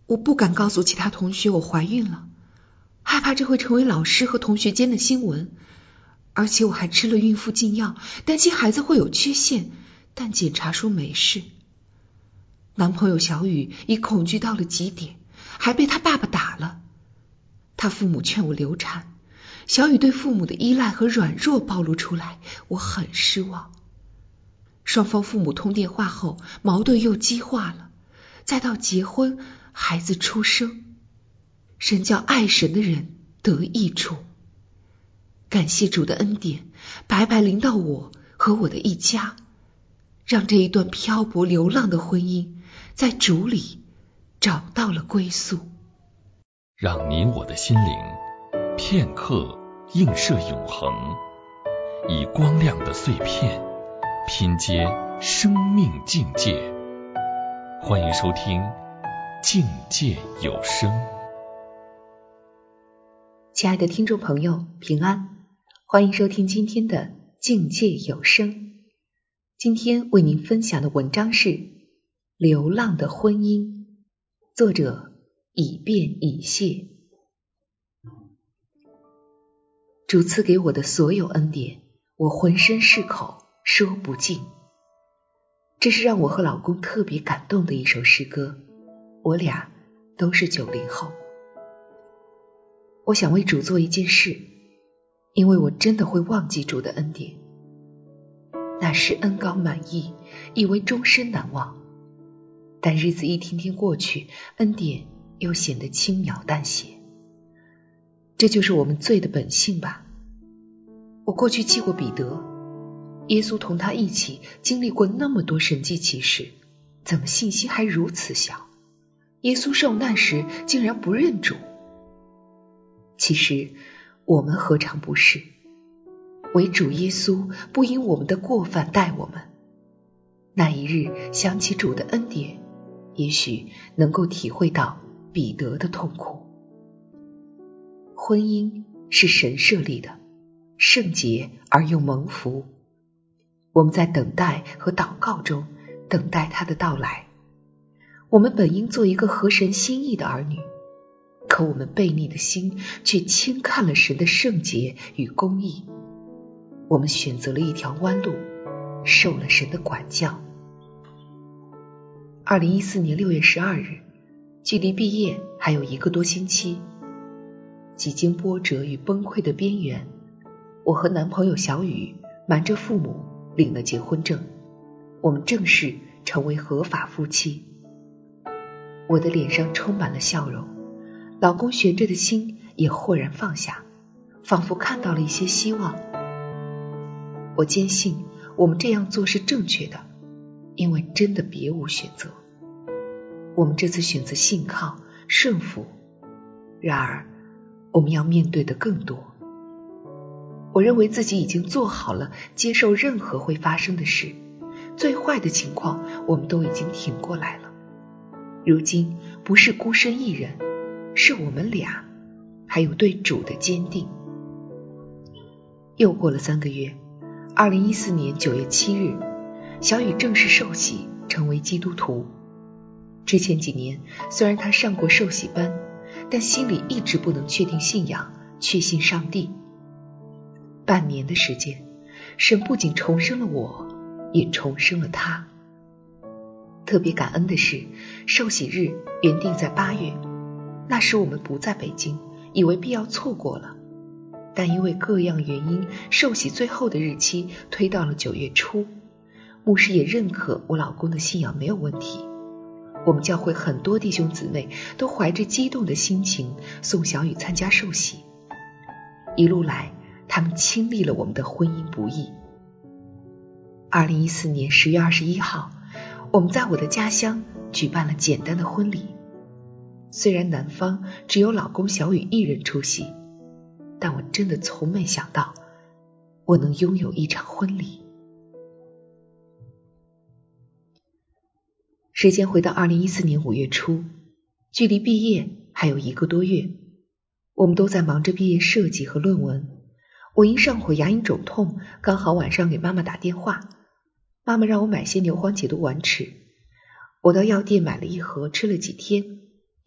我不敢告诉其他同学我怀孕了，害怕这会成为老师和同学间的新闻。而且我还吃了孕妇禁药，担心孩子会有缺陷，但检查说没事。男朋友小雨已恐惧到了极点，还被他爸爸打了。他父母劝我流产，小雨对父母的依赖和软弱暴露出来，我很失望。双方父母通电话后，矛盾又激化了，再到结婚，孩子出生，神叫爱神的人得益处。感谢主的恩典，白白临到我和我的一家，让这一段漂泊流浪的婚姻在主里找到了归宿。 让你我的心灵片刻映射永恒，以光亮的碎片拼接生命境界。欢迎收听境界有声。 亲爱的听众朋友，平安，欢迎收听今天的境界有声。今天为您分享的文章是《流浪的婚姻》，作者以便以谢。主赐给我的所有恩典，我浑身是口说不尽。这是让我和老公特别感动的一首诗歌，我俩都是90后。我想为主做一件事，因为我真的会忘记主的恩典。那时恩高满溢，以为终身难忘，但日子一天天过去，恩典又显得轻描淡写。这就是我们罪的本性吧。我过去记过彼得，耶稣同他一起经历过那么多神迹奇事，怎么信心还如此小？耶稣受难时竟然不认主。其实我们何尝不是？唯主耶稣不因我们的过犯待我们。那一日想起主的恩典，也许能够体会到彼得的痛苦。婚姻是神设立的，圣洁而又蒙福。我们在等待和祷告中等待他的到来。我们本应做一个合神心意的儿女，可我们悖逆的心却轻看了神的圣洁与公义。我们选择了一条弯路，受了神的管教。2014年6月12日，距离毕业还有1个多星期，几经波折与崩溃的边缘，我和男朋友小雨瞒着父母领了结婚证，我们正式成为合法夫妻。我的脸上充满了笑容，老公悬着的心也豁然放下，仿佛看到了一些希望。我坚信我们这样做是正确的，因为真的别无选择。我们这次选择信靠顺服，然而我们要面对的更多。我认为自己已经做好了接受任何会发生的事，最坏的情况我们都已经挺过来了。如今不是孤身一人，是我们俩，还有对主的坚定。又过了3个月，2014年9月7日，小雨正式受洗成为基督徒。之前几年虽然他上过受洗班，但心里一直不能确定信仰，确信上帝。半年的时间，神不仅重生了我，也重生了他。特别感恩的是，受洗日原定在8月，那时我们不在北京，以为必要错过了，但因为各样原因，受洗最后的日期推到了9月初。牧师也认可我老公的信仰没有问题。我们教会很多弟兄姊妹都怀着激动的心情送小雨参加受洗，一路来他们亲历了我们的婚姻不易。2014年10月21号，我们在我的家乡举办了简单的婚礼。虽然男方只有老公小雨一人出席，但我真的从没想到我能拥有一场婚礼。时间回到2014年5月初，距离毕业还有1个多月，我们都在忙着毕业设计和论文。我因上火牙龈肿痛，刚好晚上给妈妈打电话，妈妈让我买些牛黄解毒丸吃。我到药店买了1盒，吃了几天，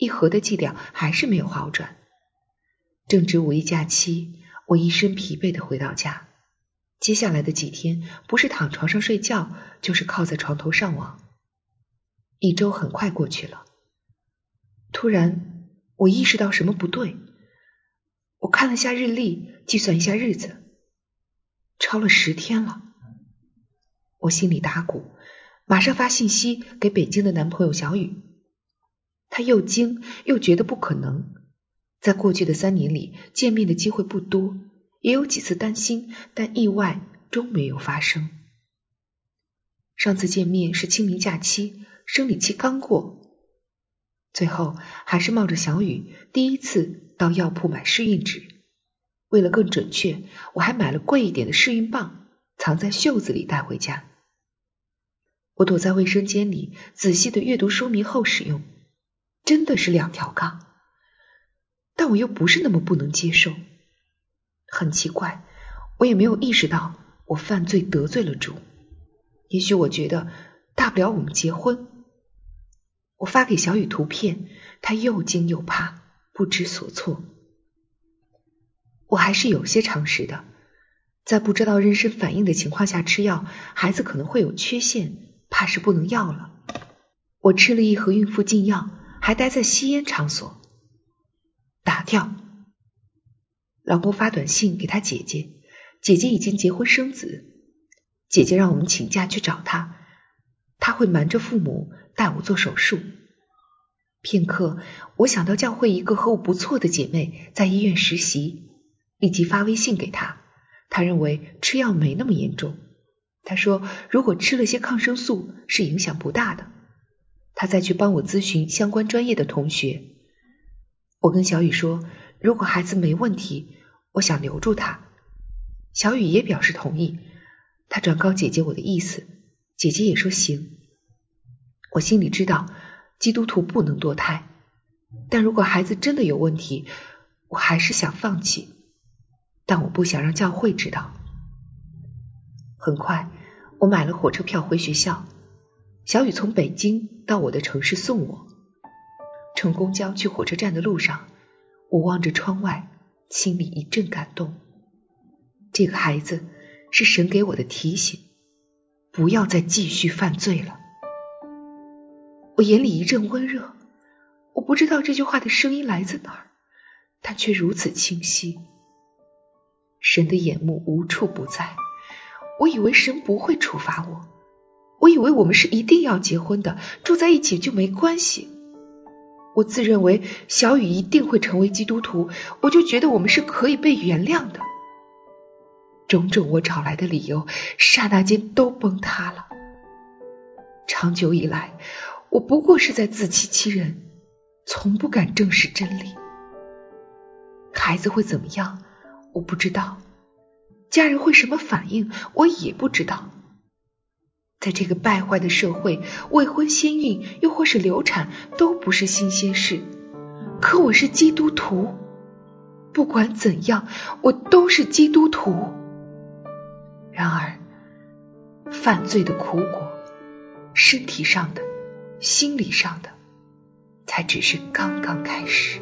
一盒的剂量还是没有好转。正值五一假期，我一身疲惫地回到家。接下来的几天，不是躺床上睡觉，就是靠在床头上网。一周很快过去了，突然我意识到什么不对。我看了下日历，计算一下日子，超了10天了。我心里打鼓，马上发信息给北京的男朋友小雨。他又惊又觉得不可能，在过去的3年里，见面的机会不多，也有几次担心，但意外终没有发生。上次见面是清明假期，生理期刚过。最后还是冒着小雨第一次到药铺买试孕纸。为了更准确，我还买了贵一点的试孕棒，藏在袖子里带回家。我躲在卫生间里，仔细地阅读说明后使用，真的是2条杠。但我又不是那么不能接受。很奇怪，我也没有意识到我犯罪得罪了主。也许我觉得大不了我们结婚。我发给小雨图片，她又惊又怕，不知所措。我还是有些常识的，在不知道妊娠反应的情况下吃药，孩子可能会有缺陷，怕是不能要了。我吃了1盒孕妇禁药，还待在吸烟场所。打掉。老公发短信给他姐姐，姐姐已经结婚生子，姐姐让我们请假去找她，她会瞒着父母带我做手术。片刻，我想到教会一个和我不错的姐妹在医院实习，立即发微信给她。她认为吃药没那么严重，她说如果吃了些抗生素是影响不大的，她再去帮我咨询相关专业的同学。我跟小雨说，如果孩子没问题，我想留住他。小雨也表示同意，她转告姐姐我的意思，姐姐也说行。我心里知道基督徒不能堕胎，但如果孩子真的有问题，我还是想放弃，但我不想让教会知道。很快我买了火车票回学校，小雨从北京到我的城市送我。乘公交去火车站的路上，我望着窗外，心里一阵感动。这个孩子是神给我的提醒，不要再继续犯罪了。我眼里一阵温热，我不知道这句话的声音来自哪儿，但却如此清晰。神的眼目无处不在，我以为神不会处罚我，我以为我们是一定要结婚的，住在一起就没关系。我自认为小雨一定会成为基督徒，我就觉得我们是可以被原谅的。种种我找来的理由，刹那间都崩塌了。长久以来，我不过是在自欺欺人，从不敢正视真理。孩子会怎么样，我不知道；家人会什么反应，我也不知道。在这个败坏的社会，未婚先孕又或是流产都不是新鲜事。可我是基督徒，不管怎样，我都是基督徒。然而，犯罪的苦果，身体上的、心理上的，才只是刚刚开始。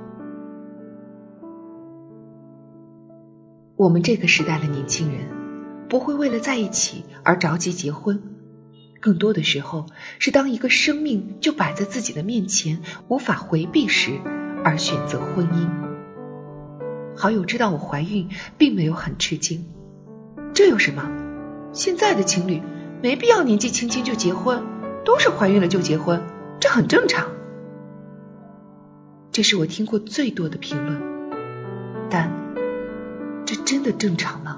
我们这个时代的年轻人，不会为了在一起而着急结婚，更多的时候是当一个生命就摆在自己的面前，无法回避时，而选择婚姻。好友知道我怀孕，并没有很吃惊。这有什么？现在的情侣没必要年纪轻轻就结婚，都是怀孕了就结婚，这很正常。这是我听过最多的评论，但这真的正常吗？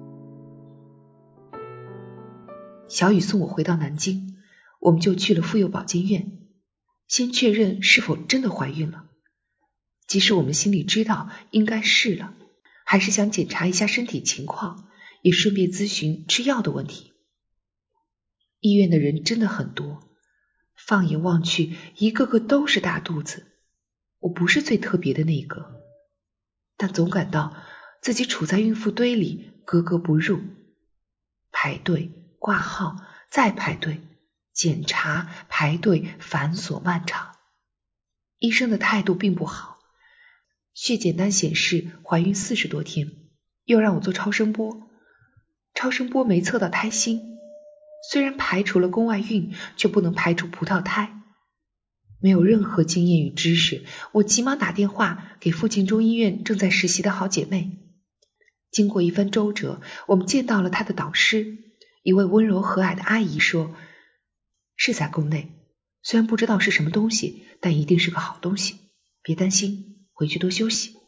小雨送我回到南京，我们就去了妇幼保健院，先确认是否真的怀孕了。即使我们心里知道应该是了，还是想检查一下身体情况，也顺便咨询吃药的问题。医院的人真的很多，放眼望去，一个个都是大肚子。我不是最特别的那个，但总感到自己处在孕妇堆里，格格不入。排队、挂号、再排队、检查、排队，繁琐漫长。 医生的态度并不好，血检单显示怀孕40多天，又让我做超声波，超声波没测到胎心，虽然排除了宫外孕，却不能排除葡萄胎。没有任何经验与知识，我急忙打电话给附近中医院正在实习的好姐妹。经过一番周折，我们见到了她的导师，一位温柔和蔼的阿姨说，是在宫内，虽然不知道是什么东西，但一定是个好东西，别担心，回去多休息。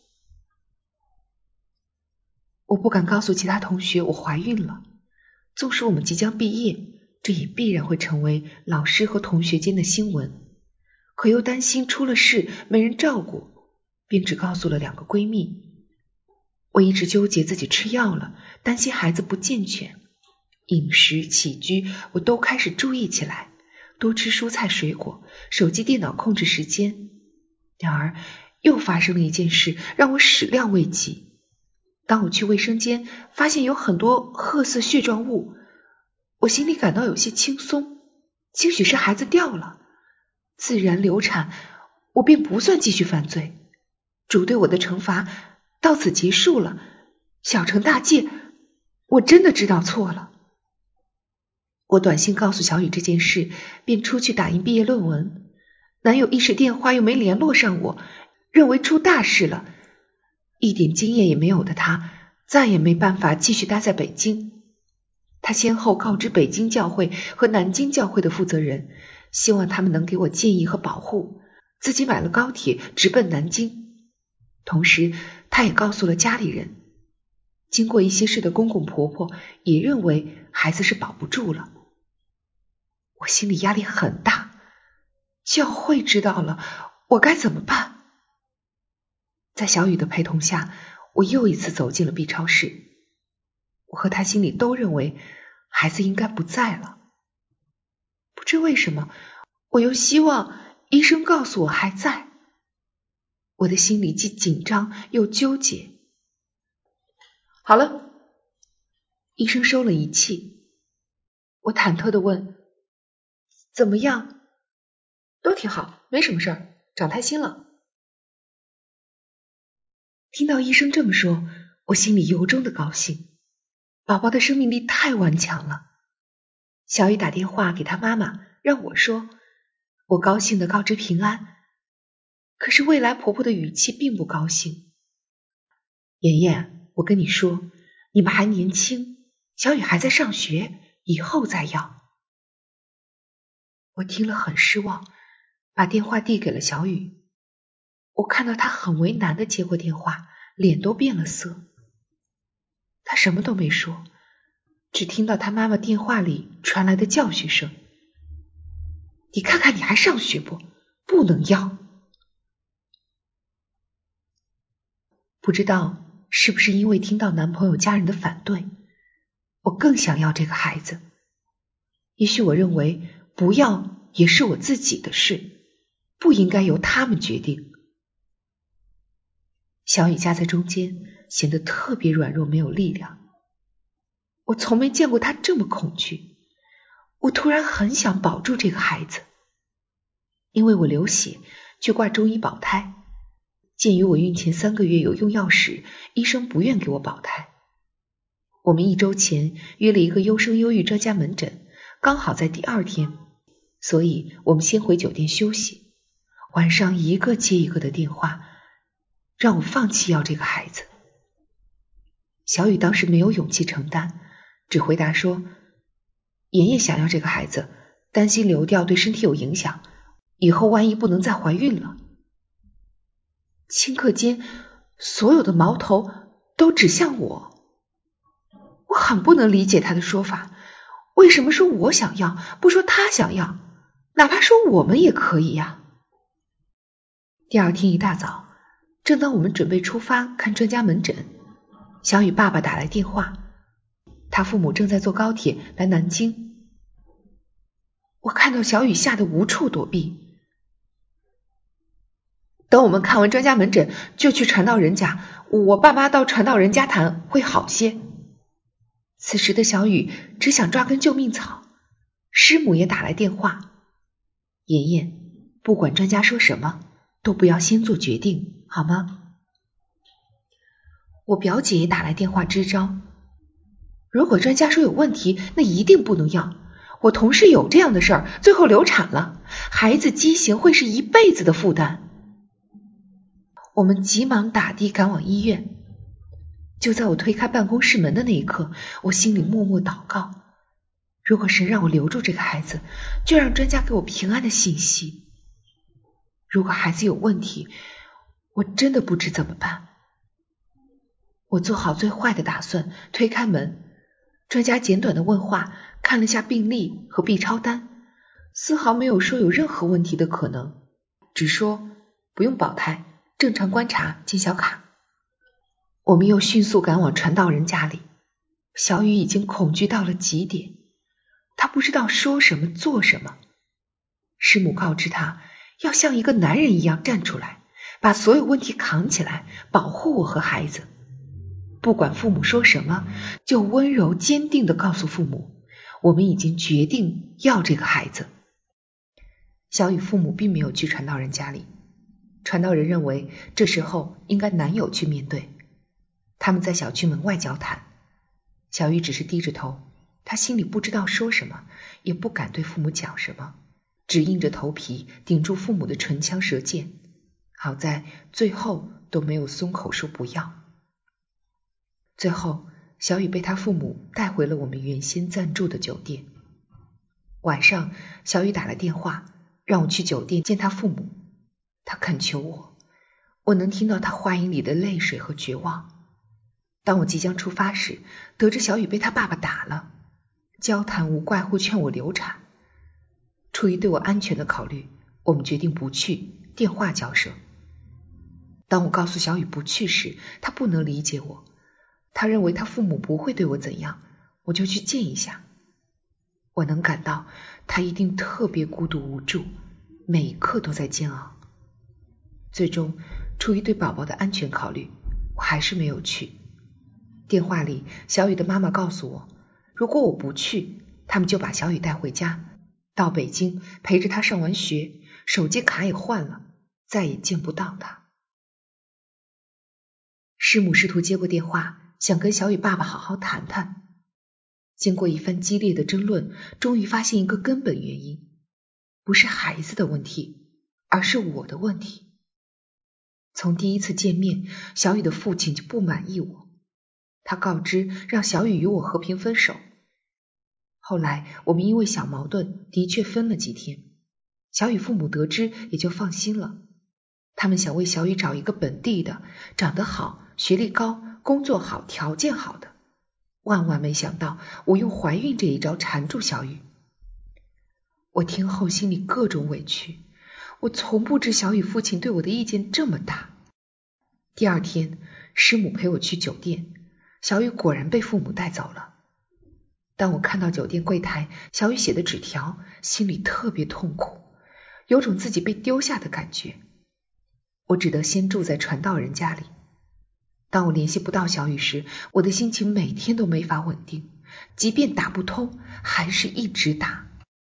我不敢告诉其他同学我怀孕了，纵使我们即将毕业，这也必然会成为老师和同学间的新闻，可又担心出了事没人照顾，便只告诉了2个闺蜜。我一直纠结自己吃药了，担心孩子不健全，饮食起居我都开始注意起来，多吃蔬菜水果，手机电脑控制时间。然而又发生了一件事，让我始料未及。当我去卫生间，发现有很多褐色血状物，我心里感到有些轻松，兴许是孩子掉了，自然流产，我便不算继续犯罪，主对我的惩罚到此结束了，小惩大戒，我真的知道错了。我短信告诉小雨这件事，便出去打印毕业论文。男友一时电话又没联络上我，认为出大事了。一点经验也没有的他，再也没办法继续待在北京。他先后告知北京教会和南京教会的负责人，希望他们能给我建议和保护，自己买了高铁直奔南京。同时他也告诉了家里人，经过一些事的公公婆婆也认为孩子是保不住了。我心里压力很大，教会知道了，我该怎么办？在小雨的陪同下，我又一次走进了 B 超市。我和他心里都认为孩子应该不在了，不知为什么，我又希望医生告诉我还在。我的心里既紧张又纠结。好了，医生收了仪器。我忐忑地问，怎么样？都挺好，没什么事儿，长胎心了。听到医生这么说，我心里由衷的高兴，宝宝的生命力太顽强了。小雨打电话给他妈妈，让我说，我高兴地告知平安。可是未来婆婆的语气并不高兴。妍妍，我跟你说，你们还年轻，小雨还在上学，以后再要。我听了很失望，把电话递给了小雨。我看到他很为难地接过电话，脸都变了色。他什么都没说，只听到他妈妈电话里传来的教训声，你看看你还上学不？不能要。不知道是不是因为听到男朋友家人的反对，我更想要这个孩子。也许我认为不要也是我自己的事，不应该由他们决定。小雨夹在中间，显得特别软弱，没有力量。我从没见过他这么恐惧，我突然很想保住这个孩子。因为我流血，去挂中医保胎。鉴于我孕前3个月有用药史，医生不愿给我保胎。我们1周前约了一个优生优育专家门诊，刚好在第2天，所以我们先回酒店休息。晚上一个接一个的电话，让我放弃要这个孩子。小雨当时没有勇气承担，只回答说，妍妍想要这个孩子，担心流掉对身体有影响，以后万一不能再怀孕了。顷刻间，所有的矛头都指向我。我很不能理解他的说法，为什么说我想要，不说他想要，哪怕说我们也可以呀。第2天一大早，正当我们准备出发看专家门诊，小雨爸爸打来电话，他父母正在坐高铁来南京。我看到小雨吓得无处躲避。等我们看完专家门诊，就去传道人家，我爸妈到传道人家谈会好些。此时的小雨只想抓根救命草，师母也打来电话，妍妍，不管专家说什么， 都不要先做决定，好吗？我表姐也打来电话支招，如果专家说有问题，那一定不能要。我同事有这样的事儿，最后流产了，孩子畸形会是一辈子的负担。我们急忙打的赶往医院。就在我推开办公室门的那一刻，我心里默默祷告，如果神让我留住这个孩子，就让专家给我平安的信息。如果孩子有问题，我真的不知怎么办。我做好最坏的打算，推开门，专家简短的问话，看了下病历和 B 超单，丝毫没有说有任何问题的可能，只说不用保胎，正常观察，见小卡。我们又迅速赶往传道人家里，小雨已经恐惧到了极点，他不知道说什么做什么。师母告知他要像一个男人一样站出来，把所有问题扛起来，保护我和孩子。不管父母说什么，就温柔坚定地告诉父母，我们已经决定要这个孩子。小雨父母并没有去传道人家里，传道人认为这时候应该男友去面对。他们在小区门外交谈，小雨只是低着头，他心里不知道说什么，也不敢对父母讲什么，只硬着头皮顶住父母的唇枪舌剑，好在最后都没有松口说不要。最后小雨被他父母带回了我们原先暂住的酒店。晚上小雨打了电话让我去酒店见他父母，他恳求我，我能听到他话音里的泪水和绝望。当我即将出发时，得知小雨被他爸爸打了，交谈无怪乎劝我流产。出于对我安全的考虑，我们决定不去，电话交涉。当我告诉小雨不去时，他不能理解我，他认为他父母不会对我怎样，我就去见一下。我能感到他一定特别孤独无助，每一刻都在煎熬。最终出于对宝宝的安全考虑，我还是没有去。电话里小雨的妈妈告诉我，如果我不去，他们就把小雨带回家，到北京陪着他上完学，手机卡也换了，再也见不到他。师母试图接过电话，想跟小雨爸爸好好谈谈。经过一番激烈的争论，终于发现一个根本原因，不是孩子的问题，而是我的问题。从第一次见面，小雨的父亲就不满意我，他告知让小雨与我和平分手。后来我们因为小矛盾的确分了几天，小雨父母得知也就放心了。他们想为小雨找一个本地的，长得好，学历高，工作好，条件好的。万万没想到我用怀孕这一招缠住小雨。我听后心里各种委屈，我从不知小雨父亲对我的意见这么大。第二天师母陪我去酒店，小雨果然被父母带走了。当我看到酒店柜台小雨写的纸条，心里特别痛苦，有种自己被丢下的感觉。我只得先住在传道人家里。当我联系不到小雨时，我的心情每天都没法稳定，即便打不通，还是一直打。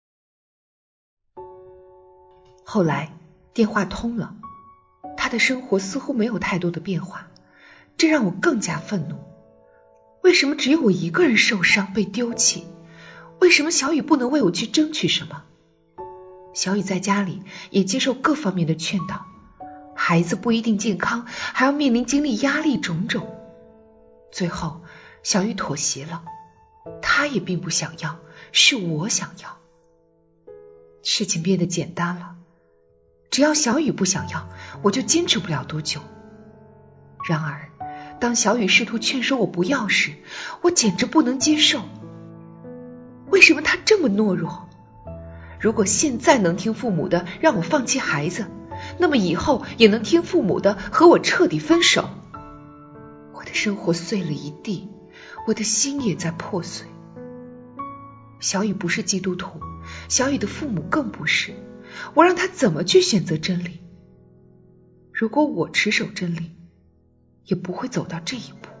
后来电话通了，他的生活似乎没有太多的变化，这让我更加愤怒。为什么只有我一个人受伤被丢弃？为什么小雨不能为我去争取什么？小雨在家里也接受各方面的劝导，孩子不一定健康，还要面临经历压力种种。最后小雨妥协了，他也并不想要，是我想要。事情变得简单了，只要小雨不想要，我就坚持不了多久。然而当小雨试图劝说我不要时，我简直不能接受。为什么他这么懦弱？如果现在能听父母的让我放弃孩子，那么以后也能听父母的和我彻底分手。我的生活碎了一地，我的心也在破碎。小雨不是基督徒，小雨的父母更不是，我让他怎么去选择真理？如果我持守真理，也不会走到这一步。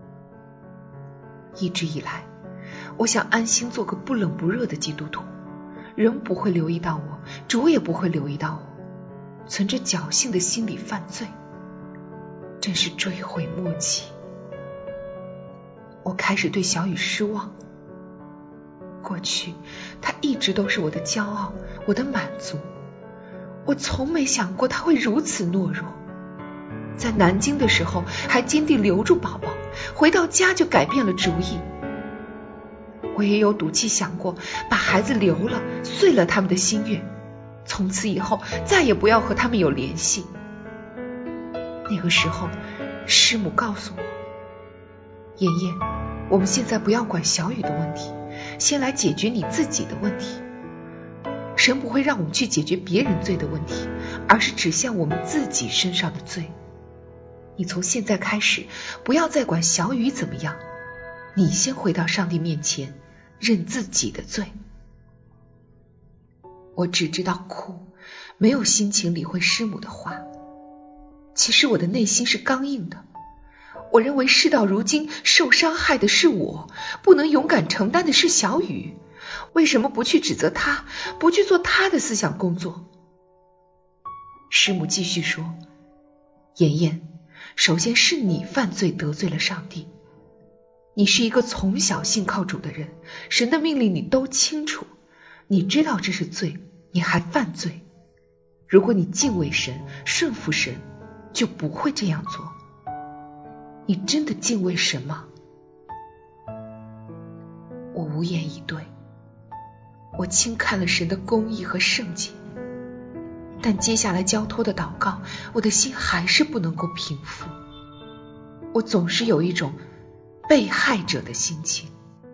一直以来，我想安心做个不冷不热的基督徒，人不会留意到我，主也不会留意到我。 存着侥幸的心理犯罪，真是追悔莫及。我开始对小雨失望。过去他一直都是我的骄傲，我的满足，我从没想过他会如此懦弱。在南京的时候还坚定留住宝宝，回到家就改变了主意。我也有赌气想过把孩子留了，遂了他们的心愿，从此以后再也不要和他们有联系。那个时候师母告诉我，妍妍，我们现在不要管小雨的问题，先来解决你自己的问题。神不会让我们去解决别人罪的问题，而是指向我们自己身上的罪。你从现在开始不要再管小雨怎么样，你先回到上帝面前认自己的罪。我只知道哭，没有心情理会师母的话。其实我的内心是刚硬的，我认为事到如今受伤害的是我，不能勇敢承担的是小雨。为什么不去指责他，不去做他的思想工作？师母继续说，妍妍，首先是你犯罪得罪了上帝。你是一个从小信靠主的人，神的命令你都清楚，你知道这是罪，你还犯罪。如果你敬畏神，顺服神，就不会这样做。你真的敬畏神吗？我无言以对。我轻看了神的公义和圣洁，但接下来交托的祷告，我的心还是不能够平复。我总是有一种被害者的心情。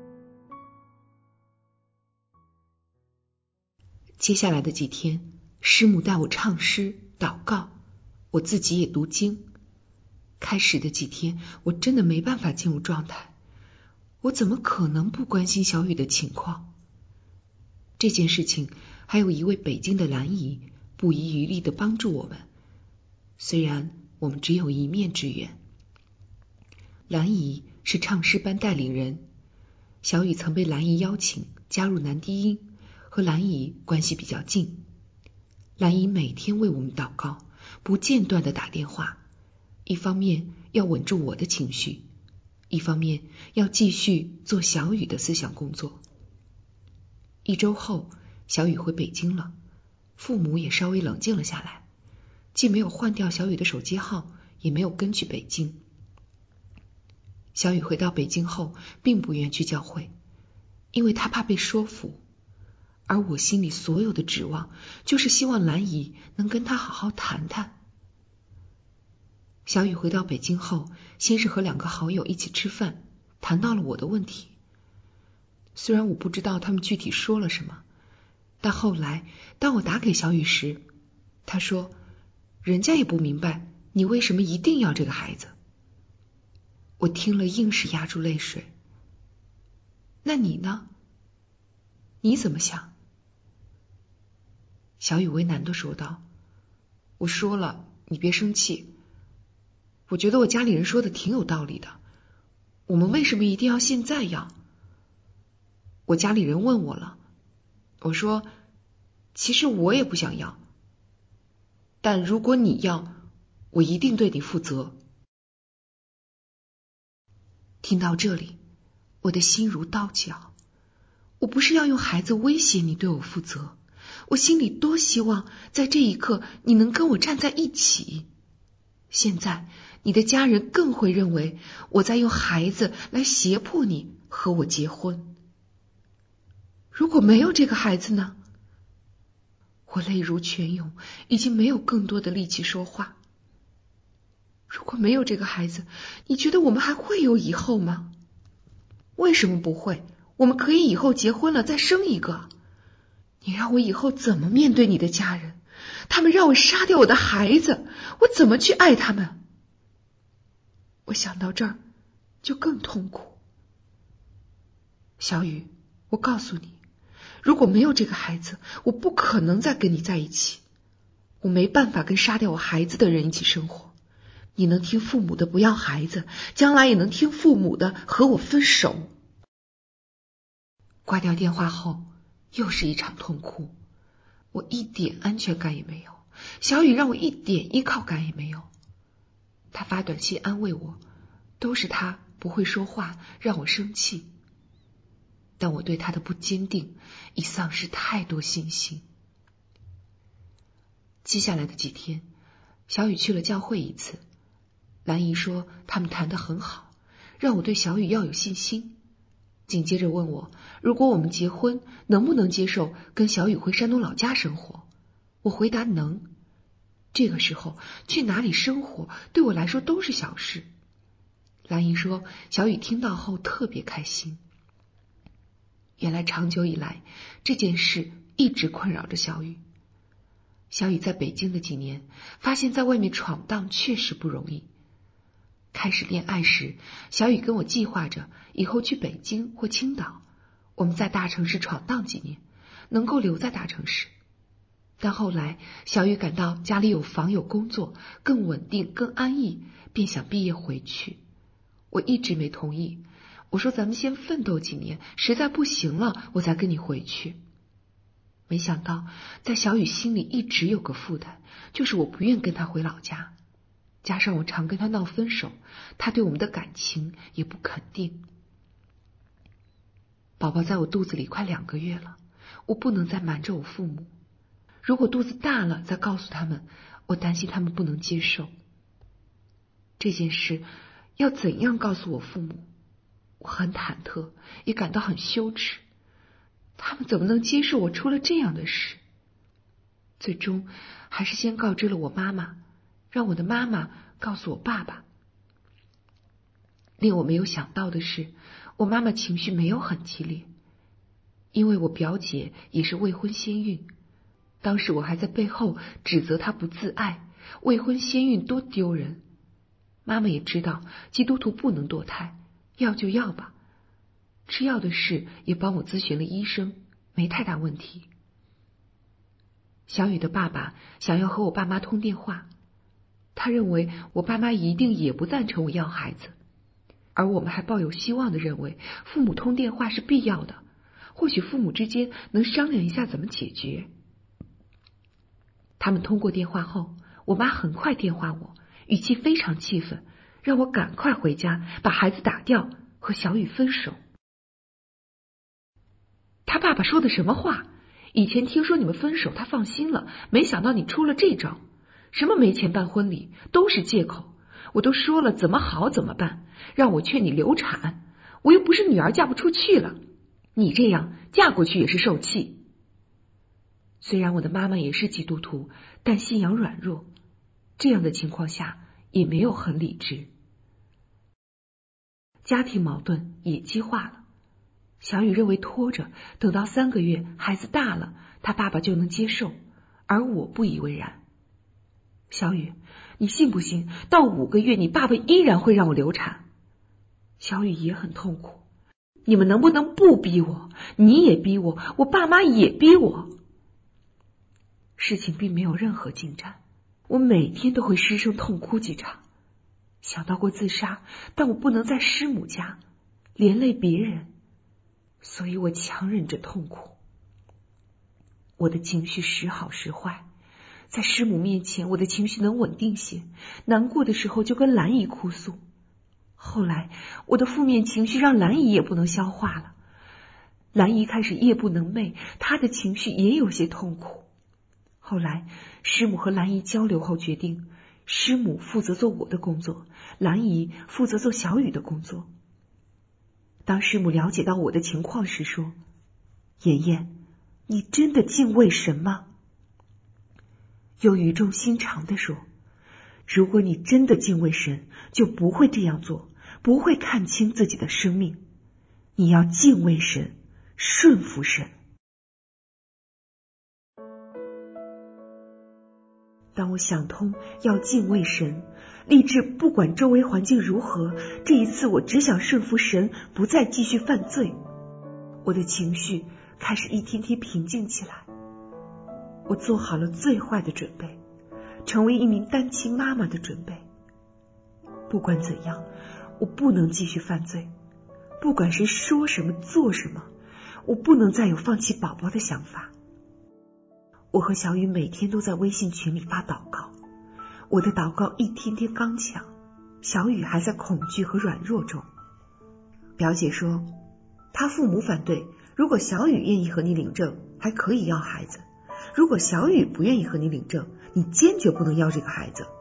接下来的几天，师母带我唱诗、祷告，我自己也读经。开始的几天，我真的没办法进入状态。我怎么可能不关心小雨的情况？这件事情还有一位北京的兰姨不遗余力地帮助我们，虽然我们只有一面之缘。兰姨是唱诗班带领人，小雨曾被兰姨邀请加入男低音，和兰姨关系比较近。兰姨每天为我们祷告，不间断地打电话，一方面要稳住我的情绪，一方面要继续做小雨的思想工作。1周后，小雨回北京了，父母也稍微冷静了下来，既没有换掉小雨的手机号，也没有跟去北京。小雨回到北京后并不愿去教会，因为他怕被说服，而我心里所有的指望就是希望兰姨能跟他好好谈谈。小雨回到北京后，先是和2个好友一起吃饭，谈到了我的问题。虽然我不知道他们具体说了什么，但后来当我打给小雨时，他说人家也不明白你为什么一定要这个孩子。我听了硬是压住泪水。那你呢？你怎么想？小雨为难地说道，我说了，你别生气。我觉得我家里人说的挺有道理的，我们为什么一定要现在要？我家里人问我了，我说其实我也不想要，但如果你要，我一定对你负责。听到这里，我的心如刀绞。我不是要用孩子威胁你对我负责，我心里多希望在这一刻你能跟我站在一起。现在你的家人更会认为我在用孩子来胁迫你和我结婚。如果没有这个孩子呢？我泪如泉涌，已经没有更多的力气说话。如果没有这个孩子，你觉得我们还会有以后吗？为什么不会？我们可以以后结婚了再生一个。你让我以后怎么面对你的家人？他们让我杀掉我的孩子，我怎么去爱他们？我想到这儿就更痛苦。小雨，我告诉你，如果没有这个孩子，我不可能再跟你在一起。我没办法跟杀掉我孩子的人一起生活。你能听父母的不要孩子，将来也能听父母的和我分手。挂掉电话后，又是一场痛哭。我一点安全感也没有， 小雨让我一点依靠感也没有。他发短信安慰我，都是他不会说话让我生气，但我对他的不坚定已丧失太多信心。接下来的几天，小雨去了教会一次，兰姨说他们谈得很好，让我对小雨要有信心。紧接着问我，如果我们结婚，能不能接受跟小雨回山东老家生活？我回答能。这个时候去哪里生活对我来说都是小事。兰姨说小雨听到后特别开心。原来长久以来，这件事一直困扰着小雨。小雨在北京的几年，发现在外面闯荡确实不容易。开始恋爱时，小雨跟我计划着以后去北京或青岛，我们在大城市闯荡几年，能够留在大城市。但后来小雨感到家里有房有工作，更稳定更安逸，便想毕业回去。我一直没同意，我说咱们先奋斗几年，实在不行了我再跟你回去。没想到在小雨心里一直有个负担，就是我不愿跟他回老家，加上我常跟他闹分手，他对我们的感情也不肯定。宝宝在我肚子里快2个月了，我不能再瞒着我父母，如果肚子大了再告诉他们，我担心他们不能接受。这件事要怎样告诉我父母？我很忐忑，也感到很羞耻。他们怎么能接受我出了这样的事？最终还是先告知了我妈妈，让我的妈妈告诉我爸爸。令我没有想到的是，我妈妈情绪没有很激烈，因为我表姐也是未婚先孕，当时我还在背后指责她不自爱，未婚先孕多丢人。妈妈也知道基督徒不能堕胎，要就要吧。吃药的事也帮我咨询了医生，没太大问题。小雨的爸爸想要和我爸妈通电话，他认为我爸妈一定也不赞成我要孩子，而我们还抱有希望的认为父母通电话是必要的，或许父母之间能商量一下怎么解决。他们通过电话后，我妈很快电话我，语气非常气愤，让我赶快回家把孩子打掉，和小雨分手。他爸爸说的什么话？以前听说你们分手他放心了，没想到你出了这招。什么没钱办婚礼都是借口，我都说了怎么好怎么办，让我劝你流产，我又不是女儿嫁不出去了，你这样嫁过去也是受气。虽然我的妈妈也是基督徒，但信仰软弱，这样的情况下也没有很理智。家庭矛盾也激化了。小雨认为拖着，等到3个月孩子大了，他爸爸就能接受，而我不以为然。小雨，你信不信到5个月你爸爸依然会让我流产？小雨也很痛苦，你们能不能不逼我？你也逼我，我爸妈也逼我。事情并没有任何进展，我每天都会失声痛哭几场，想到过自杀，但我不能在师母家连累别人，所以我强忍着痛苦。我的情绪时好时坏，在师母面前我的情绪能稳定些，难过的时候就跟兰姨哭诉。后来我的负面情绪让兰姨也不能消化了，兰姨开始夜不能寐，她的情绪也有些痛苦。后来师母和兰姨交流后决定，师母负责做我的工作，兰姨负责做小雨的工作。当师母了解到我的情况时说，妍妍，你真的敬畏神吗？又语重心长地说，如果你真的敬畏神，就不会这样做，不会看清自己的生命。你要敬畏神，顺服神。当我想通要敬畏神，立志不管周围环境如何，这一次我只想顺服神，不再继续犯罪，我的情绪开始一天天平静起来。我做好了最坏的准备，成为一名单亲妈妈的准备。不管怎样，我不能继续犯罪，不管谁说什么做什么，我不能再有放弃宝宝的想法。 我和小雨每天都在微信群里发祷告，我的祷告一天天刚强，小雨还在恐惧和软弱中。表姐说，她父母反对，如果小雨愿意和你领证，还可以要孩子；如果小雨不愿意和你领证，你坚决不能要这个孩子。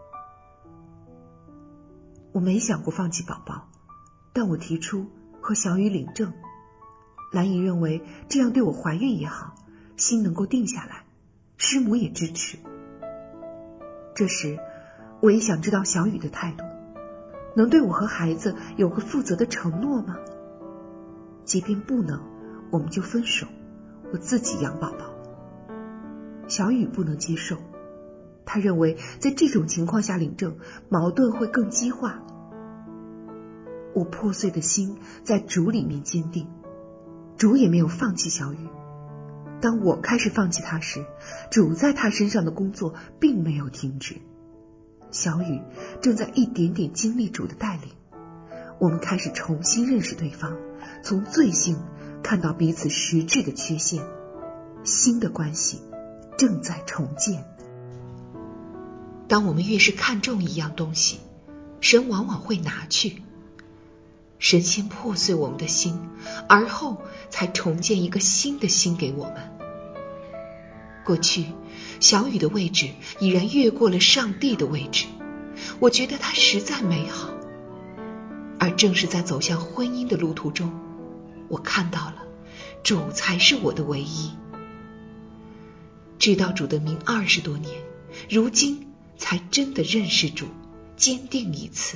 我没想过放弃宝宝，但我提出和小雨领证。兰姨认为这样对我怀孕也好，心能够定下来，师母也支持。这时我也想知道小雨的态度，能对我和孩子有个负责的承诺吗？即便不能，我们就分手，我自己养宝宝。小雨不能接受，他认为在这种情况下领证，矛盾会更激化。我破碎的心在主里面坚定，主也没有放弃小雨。当我开始放弃他时，主在他身上的工作并没有停止。小雨正在一点点经历主的带领，我们开始重新认识对方，从罪性看到彼此实质的缺陷，新的关系正在重建。当我们越是看重一样东西，神往往会拿去。神先破碎我们的心，而后才重建一个新的心给我们。过去小雨的位置已然越过了上帝的位置，我觉得他实在美好。而正是在走向婚姻的路途中，我看到了主才是我的唯一。知道主的名20多年，如今才真的认识主，坚定一次。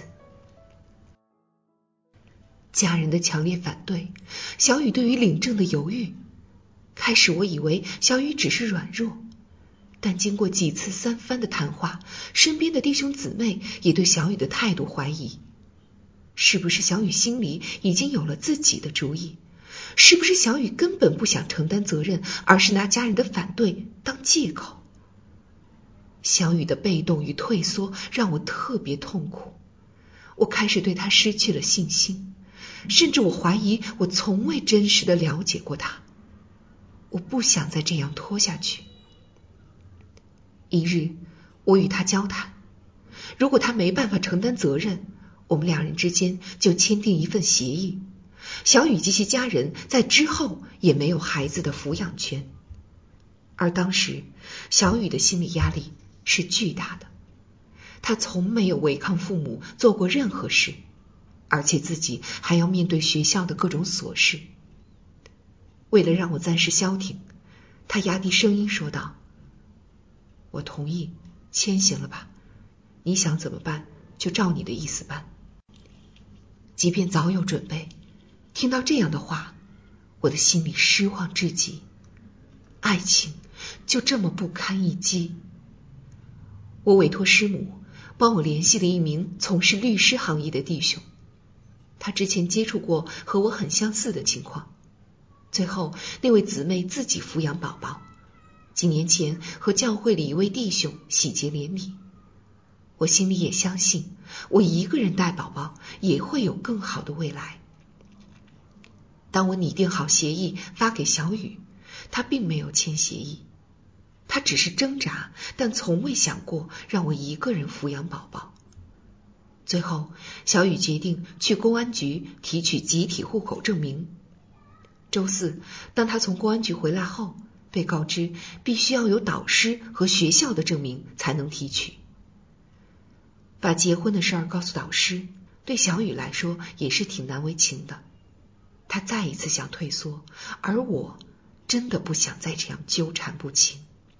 家人的强烈反对，小雨对于领证的犹豫，开始我以为小雨只是软弱，但经过几次三番的谈话，身边的弟兄姊妹也对小雨的态度怀疑。是不是小雨心里已经有了自己的主意？是不是小雨根本不想承担责任，而是拿家人的反对当借口？小雨的被动与退缩让我特别痛苦，我开始对他失去了信心，甚至我怀疑我从未真实的了解过他。我不想再这样拖下去。一日，我与他交谈，如果他没办法承担责任，我们2人之间就签订一份协议，小雨及其家人在之后也没有孩子的抚养权。而当时小雨的心理压力是巨大的，他从没有违抗父母做过任何事，而且自己还要面对学校的各种琐事。为了让我暂时消停，他压低声音说道：我同意，签行了吧？你想怎么办就照你的意思办。即便早有准备，听到这样的话，我的心里失望至极。爱情就这么不堪一击。我委托师母帮我联系了一名从事律师行业的弟兄，他之前接触过和我很相似的情况。最后那位姊妹自己抚养宝宝，几年前和教会里一位弟兄喜结连理。我心里也相信，我一个人带宝宝也会有更好的未来。当我拟定好协议发给小雨，他并没有签协议，他只是挣扎，但从未想过让我一个人抚养宝宝。最后小雨决定去公安局提取集体户口证明。周四，当他从公安局回来后，被告知必须要有导师和学校的证明才能提取。把结婚的事儿告诉导师，对小雨来说也是挺难为情的。他再一次想退缩，而我真的不想再这样纠缠不清。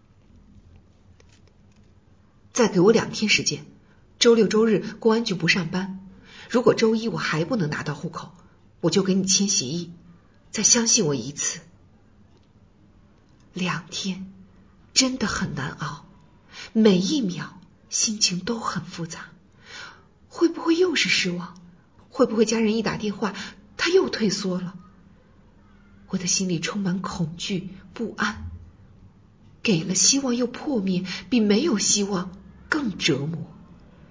再给我2天时间，周六周日公安局不上班，如果周一我还不能拿到户口，我就给你签协议，再相信我一次。2天真的很难熬，每一秒心情都很复杂。会不会又是失望？会不会家人一打电话他又退缩了？我的心里充满恐惧不安，给了希望又破灭，比没有希望更折磨。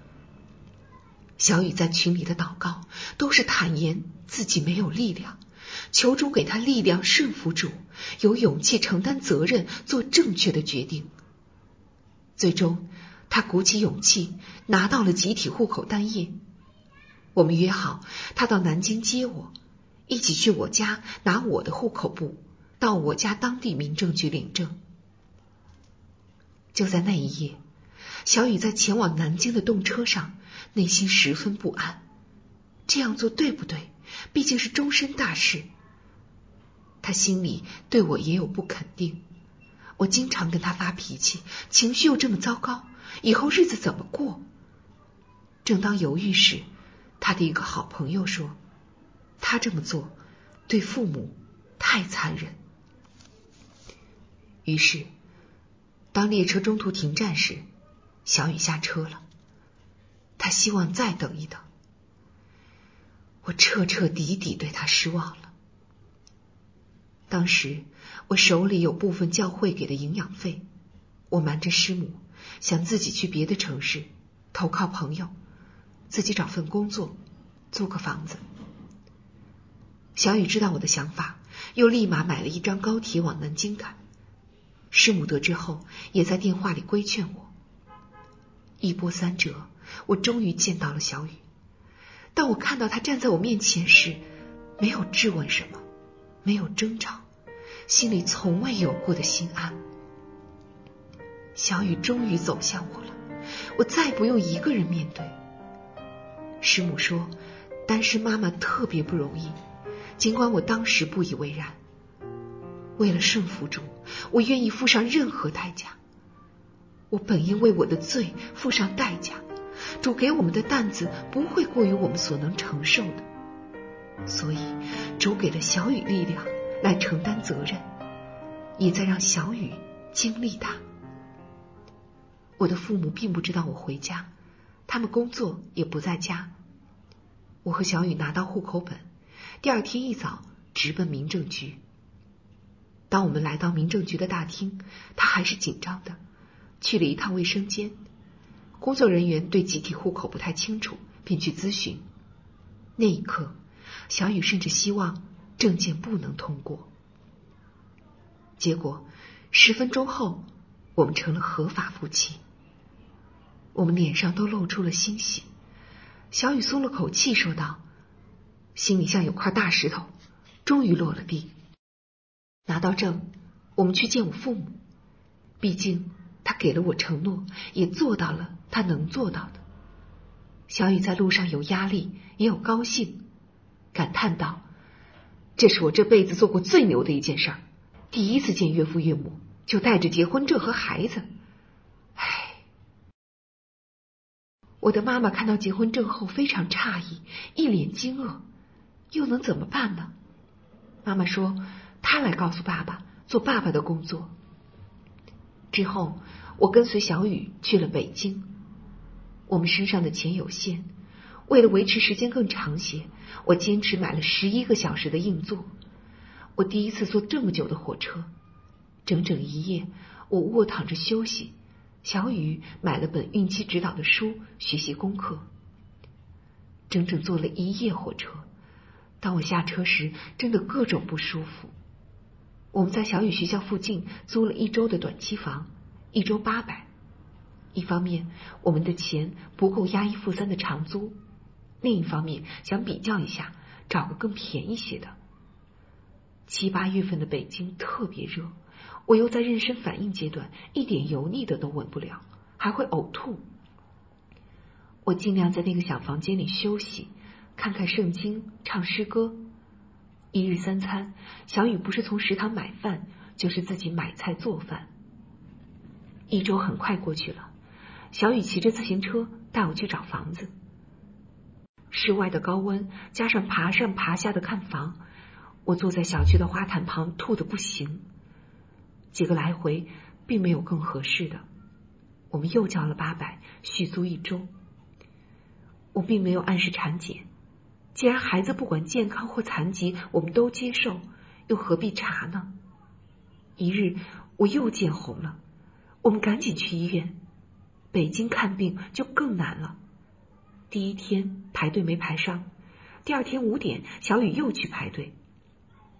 小雨在群里的祷告都是坦言自己没有力量， 求主给他力量顺服主，有勇气承担责任，做正确的决定。最终他鼓起勇气拿到了集体户口单页。我们约好他到南京接我，一起去我家拿我的户口簿，到我家当地民政局领证。就在那一夜，小雨在前往南京的动车上，内心十分不安。这样做对不对？毕竟是终身大事。他心里对我也有不肯定。我经常跟他发脾气，情绪又这么糟糕，以后日子怎么过？正当犹豫时，他的一个好朋友说，他这么做对父母太残忍。于是当列车中途停站时，小雨下车了。他希望再等一等。我彻彻底底对他失望了。当时我手里有部分教会给的营养费，我瞒着师母，想自己去别的城市投靠朋友，自己找份工作，租个房子。小雨知道我的想法，又立马买了一张高铁往南京赶。师母得知后，也在电话里规劝我。一波三折，我终于见到了小雨。当我看到他站在我面前时，没有质问什么，没有争吵，心里从未有过的心安。小雨终于走向我了，我再不用一个人面对。师母说，单身妈妈特别不容易，尽管我当时不以为然。为了顺服主，我愿意付上任何代价。我本应为我的罪付上代价，主给我们的担子不会过于我们所能承受的，所以主给了小雨力量来承担责任，也在让小雨经历它。我的父母并不知道我回家，他们工作也不在家。我和小雨拿到户口本，第二天一早直奔民政局。当我们来到民政局的大厅，他还是紧张的，去了一趟卫生间。工作人员对集体户口不太清楚，便去咨询。那一刻，小雨甚至希望证件不能通过。结果10分钟后，我们成了合法夫妻。我们脸上都露出了欣喜。小雨松了口气说道，心里像有块大石头终于落了地。拿到证，我们去见我父母，毕竟他给了我承诺，也做到了他能做到的。小雨在路上有压力，也有高兴，感叹道，这是我这辈子做过最牛的一件事儿，第一次见岳父岳母就带着结婚证和孩子。唉，我的妈妈看到结婚证后非常诧异，一脸惊愕，又能怎么办呢？妈妈说她来告诉爸爸，做爸爸的工作。之后我跟随小雨去了北京。我们身上的钱有限，为了维持时间更长些，我坚持买了11个小时的硬座。我第一次坐这么久的火车，整整一夜我卧躺着休息，小雨买了本孕期指导的书学习功课。整整坐了1夜火车，当我下车时真的各种不舒服。我们在小雨学校附近租了1周的短期房，1周800。一方面我们的钱不够押1付3的长租，另一方面想比较一下，找个更便宜些的。7、8月份的北京特别热，我又在妊娠反应阶段，一点油腻的都闻不了，还会呕吐。我尽量在那个小房间里休息，看看圣经，唱诗歌。1日3餐，小雨不是从食堂买饭，就是自己买菜做饭。1周很快过去了，小雨骑着自行车带我去找房子。室外的高温加上爬上爬下的看房，我坐在小区的花坛旁吐得不行。几个来回并没有更合适的，我们又交了800，续租1周。我并没有按时产检，既然孩子不管健康或残疾我们都接受，又何必查呢？1日我又见红了，我们赶紧去医院。北京看病就更难了，第1天排队没排上，第2天5点小雨又去排队，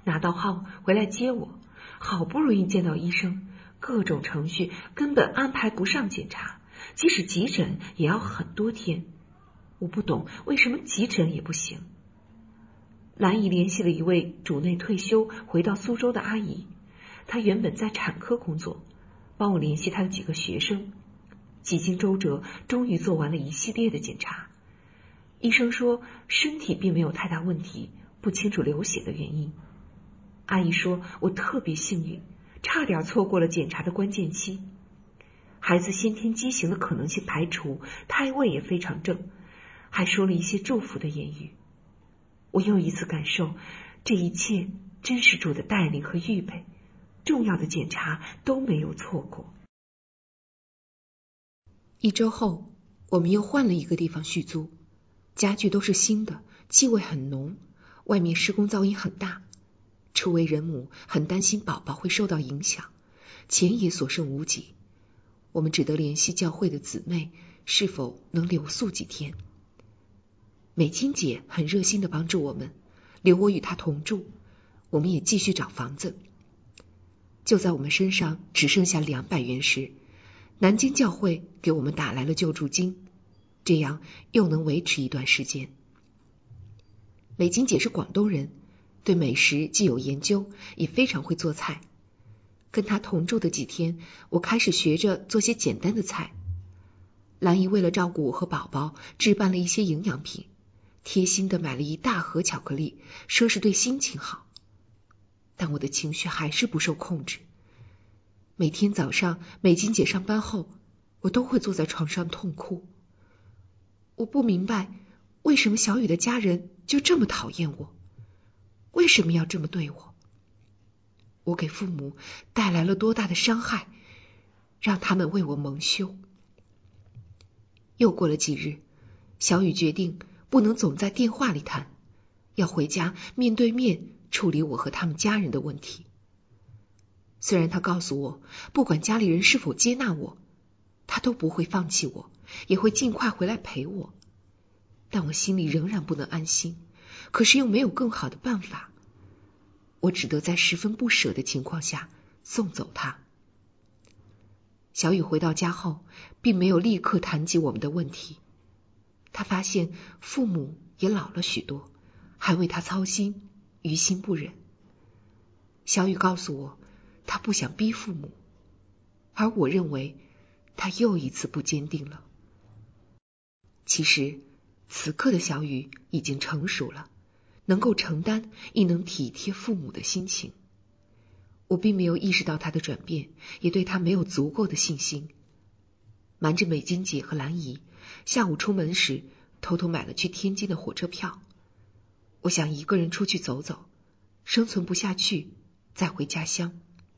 拿到号回来接我，好不容易见到医生，各种程序根本安排不上检查，即使急诊也要很多天。我不懂为什么急诊也不行。兰姨联系了一位主内退休回到苏州的阿姨，她原本在产科工作，帮我联系她的几个学生。几经周折，终于做完了一系列的检查。医生说身体并没有太大问题，不清楚流血的原因。阿姨说我特别幸运，差点错过了检查的关键期。孩子先天畸形的可能性排除，胎位也非常正，还说了一些祝福的言语。我又一次感受，这一切真是主的带领和预备，重要的检查都没有错过。1周后，我们又换了一个地方续租，家具都是新的，气味很浓，外面施工噪音很大。初为人母，很担心宝宝会受到影响，钱也所剩无几。我们只得联系教会的姊妹，是否能留宿几天。美金姐很热心地帮助我们，留我与她同住，我们也继续找房子。就在我们身上只剩下200元时，南京教会给我们打来了救助金，这样又能维持一段时间。美金姐是广东人，对美食既有研究，也非常会做菜。跟她同住的几天，我开始学着做些简单的菜。兰姨为了照顾我和宝宝，置办了一些营养品，贴心的买了一大盒巧克力，说是对心情好。但我的情绪还是不受控制。每天早上美金姐上班后，我都会坐在床上痛哭。我不明白为什么小雨的家人就这么讨厌我，为什么要这么对我？我给父母带来了多大的伤害，让他们为我蒙羞。又过了几日，小雨决定不能总在电话里谈，要回家面对面处理我和他们家人的问题。虽然他告诉我，不管家里人是否接纳我，他都不会放弃我，也会尽快回来陪我，但我心里仍然不能安心，可是又没有更好的办法。我只得在十分不舍的情况下送走他。小雨回到家后，并没有立刻谈及我们的问题。他发现父母也老了许多，还为他操心，于心不忍。小雨告诉我，他不想逼父母，而我认为他又一次不坚定了。其实此刻的小雨已经成熟了，能够承担，亦能体贴父母的心情。我并没有意识到他的转变，也对他没有足够的信心。瞒着美金姐和兰姨，下午出门时偷偷买了去天津的火车票。我想一个人出去走走，生存不下去再回家乡。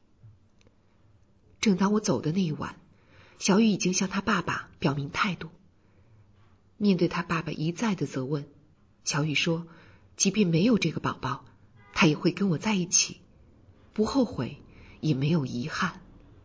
正当我走的那一晚，小雨已经向他爸爸表明态度。面对他爸爸一再的责问，小雨说，即便没有这个宝宝，他也会跟我在一起，不后悔，也没有遗憾。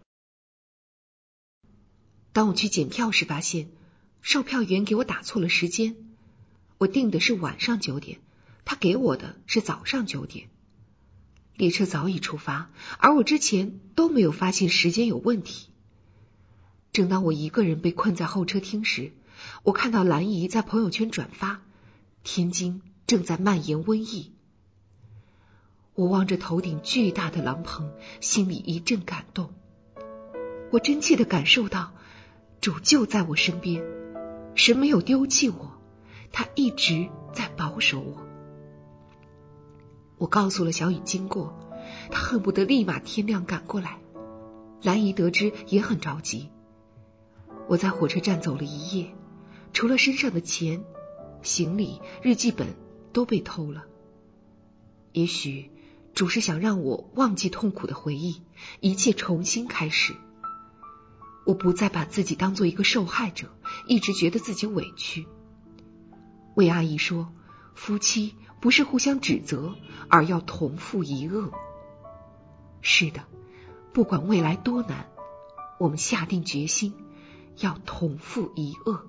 当我去检票时，发现售票员给我打错了时间，我订的是晚上9点，他给我的是早上9点。列车早已出发，而我之前都没有发现时间有问题。正当我一个人被困在候车厅时，我看到兰姨在朋友圈转发，天津正在蔓延瘟疫。我望着头顶巨大的廊棚，心里一阵感动。我真切地感受到，主就在我身边，神没有丢弃我，他一直在保守我。我告诉了小雨经过，他恨不得立马天亮赶过来。兰姨得知也很着急。我在火车站走了一夜，除了身上的钱，行李、日记本都被偷了。也许主是想让我忘记痛苦的回忆，一切重新开始。我不再把自己当做一个受害者，一直觉得自己委屈。魏阿姨说，夫妻不是互相指责，而要同负一恶。是的，不管未来多难，我们下定决心要同负一恶。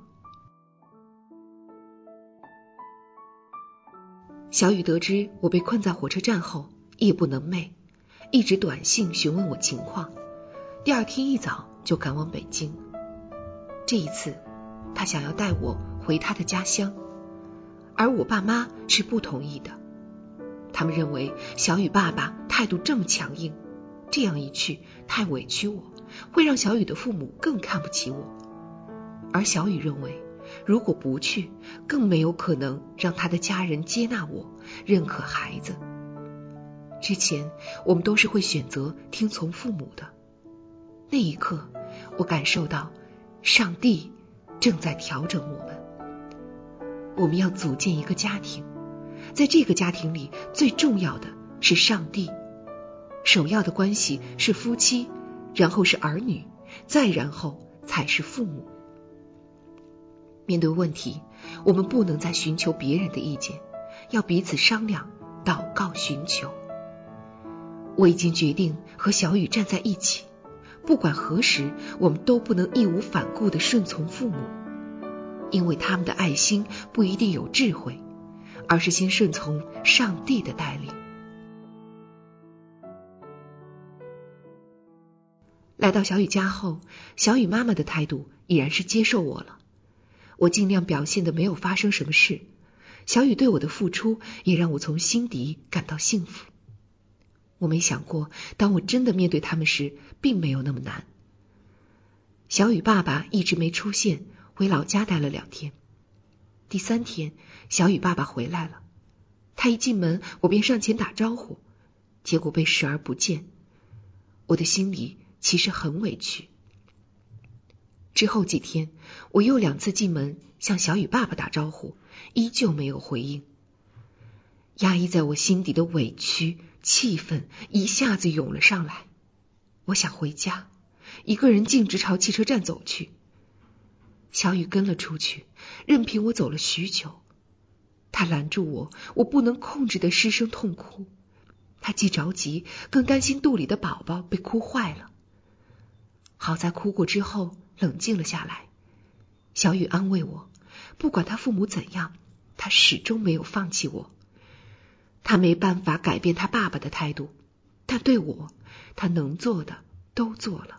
小雨得知我被困在火车站后， 夜不能寐，一直短信询问我情况，第二天一早就赶往北京。这一次他想要带我回他的家乡，而我爸妈是不同意的。他们认为小雨爸爸态度这么强硬，这样一去太委屈我，会让小雨的父母更看不起我。而小雨认为如果不去，更没有可能让他的家人接纳我，认可孩子。之前我们都是会选择听从父母的。那一刻我感受到上帝正在调整我们。我们要组建一个家庭，在这个家庭里最重要的是上帝，首要的关系是夫妻，然后是儿女，再然后才是父母。面对问题，我们不能再寻求别人的意见，要彼此商量，祷告寻求。我已经决定和小雨站在一起，不管何时，我们都不能义无反顾地顺从父母，因为他们的爱心不一定有智慧，而是先顺从上帝的带领。来到小雨家后，小雨妈妈的态度已然是接受我了。我尽量表现得没有发生什么事，小雨对我的付出也让我从心底感到幸福。我没想过，当我真的面对他们时，并没有那么难。小雨爸爸一直没出现，回老家待了2天。第3天，小雨爸爸回来了。他一进门，我便上前打招呼，结果被视而不见。我的心里其实很委屈。之后几天，我又2次进门向小雨爸爸打招呼，依旧没有回应。压抑在我心底的委屈、气愤一下子涌了上来。我想回家，一个人径直朝汽车站走去。小雨跟了出去，任凭我走了许久。他拦住我，我不能控制的失声痛哭。他既着急，更担心肚里的宝宝被哭坏了。好在哭过之后冷静了下来。小雨安慰我，不管他父母怎样，他始终没有放弃我。他没办法改变他爸爸的态度，但对我，他能做的都做了。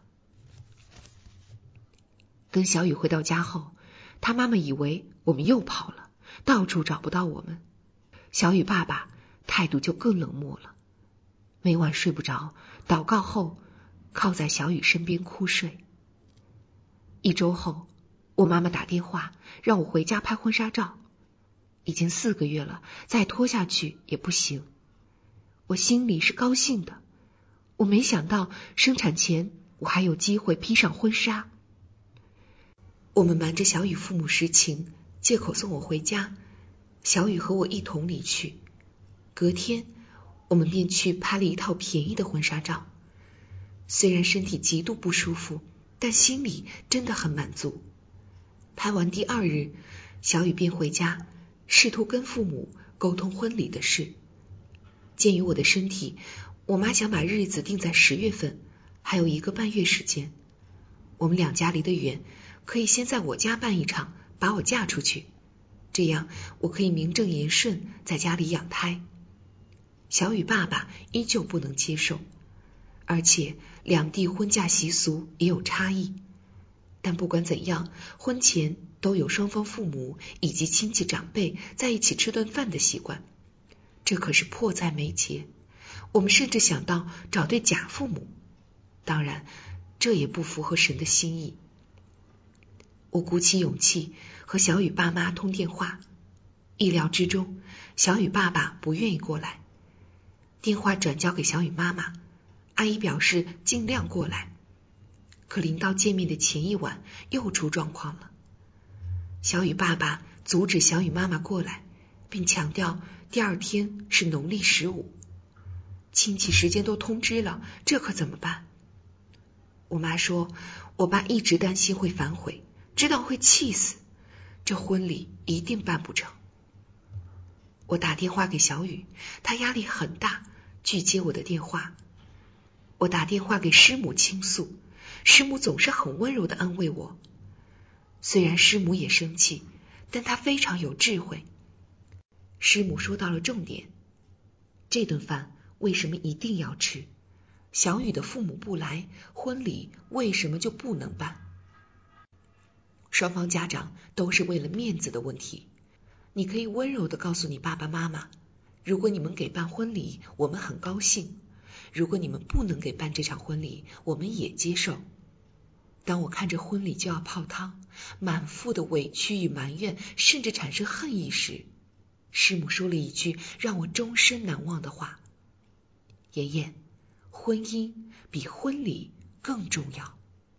跟小雨回到家后，他妈妈以为我们又跑了，到处找不到我们。小雨爸爸态度就更冷漠了，每晚睡不着，祷告后靠在小雨身边哭睡。1周后，我妈妈打电话让我回家拍婚纱照。已经4个月了，再拖下去也不行。我心里是高兴的，我没想到生产前我还有机会披上婚纱。我们瞒着小雨父母实情，借口送我回家，小雨和我一同离去。隔天，我们便去拍了一套便宜的婚纱照。虽然身体极度不舒服，但心里真的很满足。拍完第2日，小雨便回家，试图跟父母沟通婚礼的事。鉴于我的身体，我妈想把日子定在10月份，还有1个半月时间。我们2家离得远，可以先在我家办一场，把我嫁出去，这样我可以名正言顺在家里养胎。小雨爸爸依旧不能接受，而且2地婚嫁习俗也有差异。但不管怎样，婚前都有双方父母以及亲戚长辈在一起吃顿饭的习惯，这可是迫在眉睫。我们甚至想到找对假父母，当然这也不符合神的心意。我鼓起勇气和小雨爸妈通电话，意料之中，小雨爸爸不愿意过来。电话转交给小雨妈妈，阿姨表示尽量过来。可临到见面的前一晚又出状况了。小雨爸爸阻止小雨妈妈过来，并强调第2天是农历15，亲戚时间都通知了，这可怎么办？我妈说，我爸一直担心会反悔，知道会气死，这婚礼一定办不成。我打电话给小雨，她压力很大，拒接我的电话。我打电话给师母倾诉，师母总是很温柔地安慰我。虽然师母也生气，但她非常有智慧。师母说到了重点，这顿饭为什么一定要吃？小雨的父母不来，婚礼为什么就不能办？双方家长都是为了面子的问题。你可以温柔地告诉你爸爸妈妈，如果你们给办婚礼，我们很高兴；如果你们不能给办这场婚礼，我们也接受。当我看着婚礼就要泡汤，满腹的委屈与埋怨，甚至产生恨意时，师母说了一句让我终身难忘的话：妍妍，婚姻比婚礼更重要。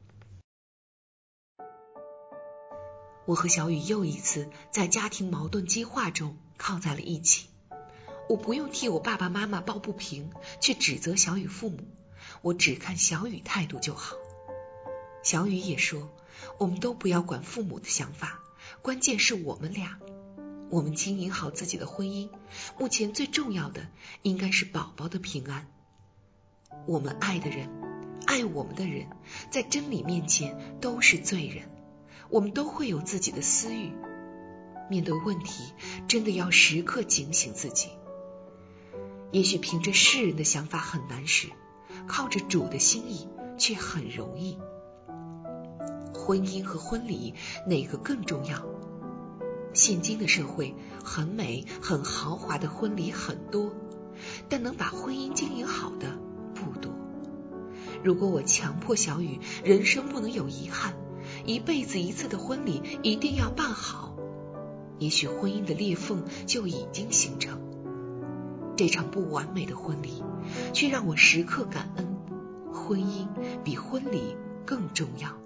我和小雨又一次在家庭矛盾激化中靠在了一起。我不用替我爸爸妈妈抱不平，去指责小雨父母，我只看小雨态度就好。小雨也说，我们都不要管父母的想法，关键是我们俩。我们经营好自己的婚姻，目前最重要的应该是宝宝的平安。我们爱的人，爱我们的人，在真理面前都是罪人，我们都会有自己的私欲。面对问题，真的要时刻警醒自己。也许凭着世人的想法很难时，靠着主的心意却很容易。婚姻和婚礼哪个更重要？现今的社会，很美很豪华的婚礼很多，但能把婚姻经营好的不多。如果我强迫小雨人生不能有遗憾，一辈子一次的婚礼一定要办好，也许婚姻的裂缝就已经形成。这场不完美的婚礼，却让我时刻感恩，婚姻比婚礼更重要。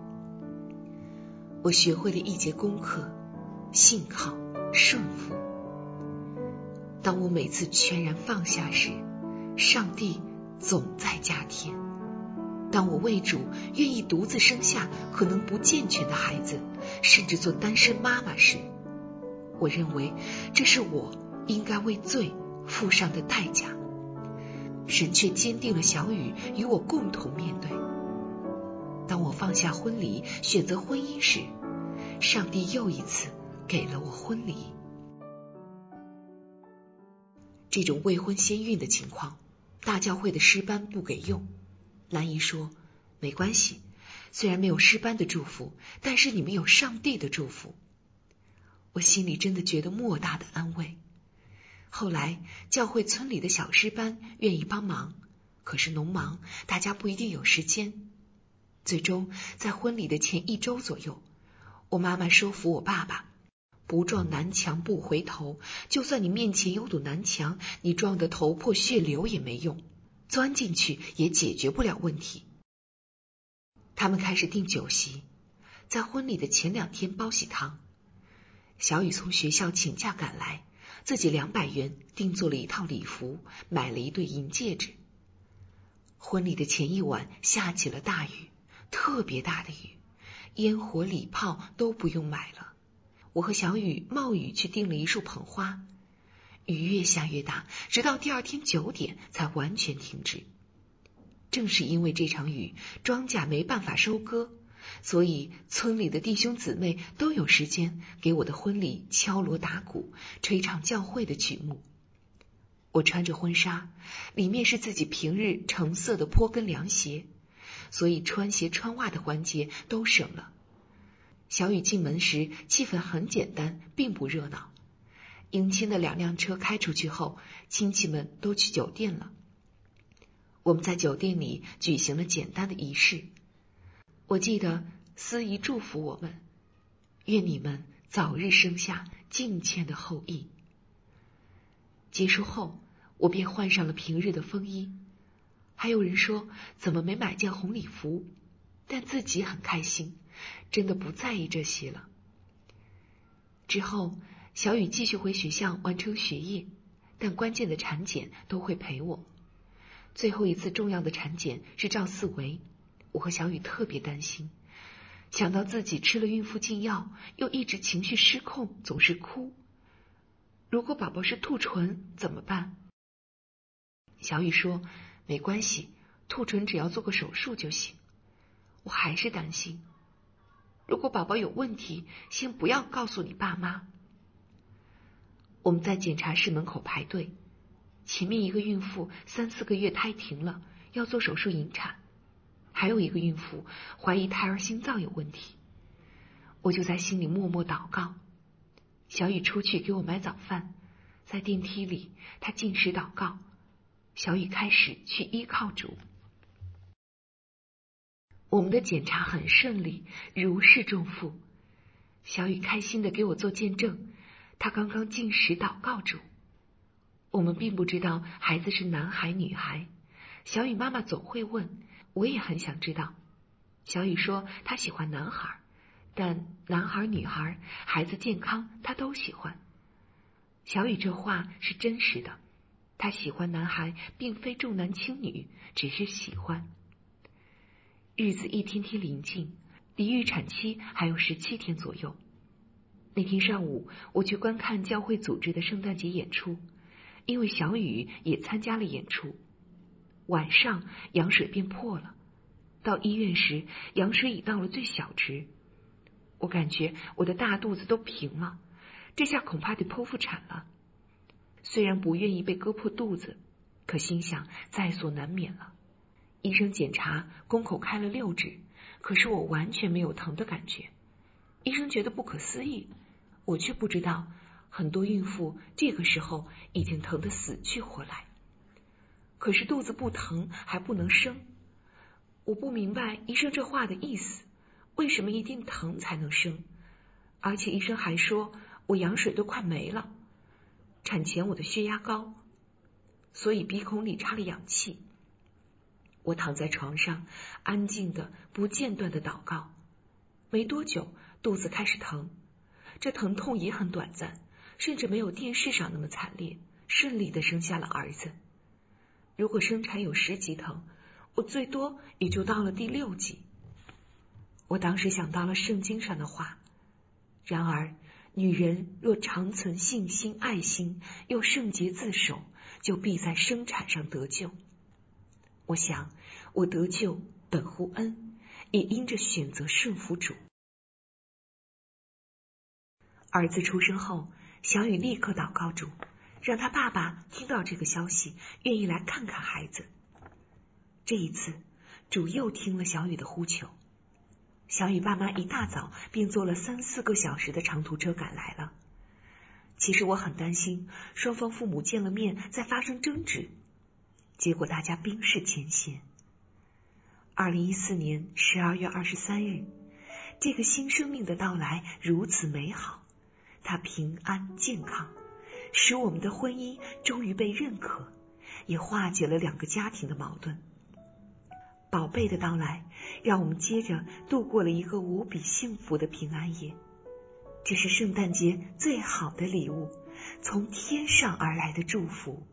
我学会了一节功课，信靠顺服。当我每次全然放下时，上帝总在加添。当我为主愿意独自生下可能不健全的孩子，甚至做单身妈妈时，我认为这是我应该为罪付上的代价。神却坚定了小雨与我共同面对。当我放下婚礼选择婚姻时，上帝又一次给了我婚礼。这种未婚先孕的情况，大教会的诗班不给用。兰姨说，没关系，虽然没有诗班的祝福，但是你们有上帝的祝福。我心里真的觉得莫大的安慰。后来教会村里的小诗班愿意帮忙，可是农忙，大家不一定有时间。最终在婚礼的前1周左右，我妈妈说服我爸爸，不撞南墙不回头，就算你面前有堵南墙，你撞得头破血流也没用，钻进去也解决不了问题。他们开始订酒席，在婚礼的前2天包喜糖。小雨从学校请假赶来，自己200元定做了一套礼服，买了一对银戒指。婚礼的前1晚下起了大雨，特别大的雨，烟火礼炮都不用买了。我和小雨冒雨去订了一束捧花，雨越下越大，直到第2天9点才完全停止。正是因为这场雨，庄稼没办法收割，所以村里的弟兄姊妹都有时间给我的婚礼敲锣打鼓，吹唱教会的曲目。我穿着婚纱，里面是自己平日橙色的坡跟凉鞋，所以穿鞋穿袜的环节都省了。小雨进门时，气氛很简单，并不热闹。迎亲的2辆车开出去后，亲戚们都去酒店了。我们在酒店里举行了简单的仪式。我记得司仪祝福我们，愿你们早日生下敬虔的后裔。结束后，我便换上了平日的风衣。还有人说怎么没买件红礼服，但自己很开心，真的不在意这些了。之后小雨继续回学校完成学业，但关键的产检都会陪我。最后一次重要的产检是赵四维，我和小雨特别担心，想到自己吃了孕妇禁药，又一直情绪失控，总是哭。如果宝宝是兔唇怎么办？小雨说没关系，兔唇只要做个手术就行。我还是担心，如果宝宝有问题，先不要告诉你爸妈。我们在检查室门口排队， 前面一个孕妇3-4个月胎停了，要做手术引产，还有一个孕妇怀疑胎儿心脏有问题。我就在心里默默祷告。小雨出去给我买早饭，在电梯里他禁食祷告，小雨开始去依靠主。我们的检查很顺利，如释重负。小雨开心地给我做见证，他刚刚禁食祷告主。我们并不知道孩子是男孩女孩，小雨妈妈总会问，我也很想知道。小雨说她喜欢男孩，但男孩女孩孩子健康她都喜欢。小雨这话是真实的，她喜欢男孩并非重男轻女，只是喜欢。日子一天天临近，离预产期还有17天左右。那天上午我去观看教会组织的圣诞节演出，因为小雨也参加了演出。晚上羊水变破了，到医院时羊水已到了最小值。我感觉我的大肚子都平了，这下恐怕得剖腹产了。虽然不愿意被割破肚子，可心想在所难免了。医生检查宫口开了6指，可是我完全没有疼的感觉。医生觉得不可思议，我却不知道很多孕妇这个时候已经疼得死去活来。可是肚子不疼还不能生，我不明白医生这话的意思，为什么一定疼才能生？而且医生还说我羊水都快没了，产前我的血压高，所以鼻孔里插了氧气。我躺在床上，安静的不间断的祷告。没多久，肚子开始疼，这疼痛也很短暂，甚至没有电视上那么惨烈，顺利的生下了儿子。如果生产有10级疼，我最多也就到了第6级。我当时想到了圣经上的话，然而女人若常存信心爱心，又圣洁自守，就必在生产上得救。我想我得救本乎恩，也因着选择顺服主。儿子出生后，小雨立刻祷告主，让他爸爸听到这个消息，愿意来看看孩子。这一次主又听了小雨的呼求，小雨爸妈一大早便坐了3-4个小时的长途车赶来了。其实我很担心双方父母见了面再发生争执，结果大家冰释前嫌。2014年12月23日，这个新生命的到来如此美好，它平安健康，使我们的婚姻终于被认可，也化解了2个家庭的矛盾。宝贝的到来让我们接着度过了一个无比幸福的平安夜。这是圣诞节最好的礼物，从天上而来的祝福。